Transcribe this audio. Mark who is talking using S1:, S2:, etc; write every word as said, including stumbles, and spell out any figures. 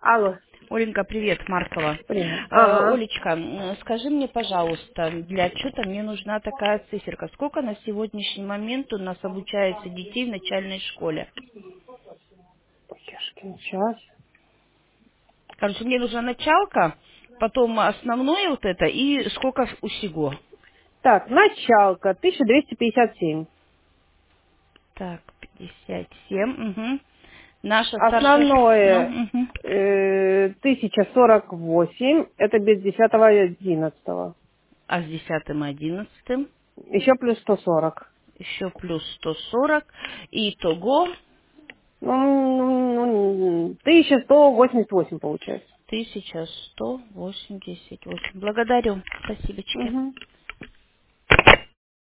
S1: Алло,
S2: Оленька, привет, Маркова.
S1: привет.
S2: Э,
S1: Ага.
S2: Олечка, м, скажи мне, пожалуйста, для отчета мне нужна такая циферка. Сколько на сегодняшний момент у нас обучается детей в начальной школе?
S1: Ешкин час.
S2: Короче, мне нужна началка, потом основное вот это и сколько усего.
S1: Так, началка, тысяча двести пятьдесят семь.
S2: Так, пятьдесят семь. Угу. Наша старшая ш- ну,
S1: Основное
S2: мгм.
S1: э, тысяча сорок восемь, это без десятого и одиннадцатого.
S2: А с десятым и одиннадцатым
S1: Еще плюс сто сорок.
S2: еще плюс сто сорок. И итого
S1: Ну, ну, ну, тысяча сто восемьдесят восемь получается.
S2: тысяча сто восемьдесят восемь. Благодарю. Спасибочки.
S1: Угу.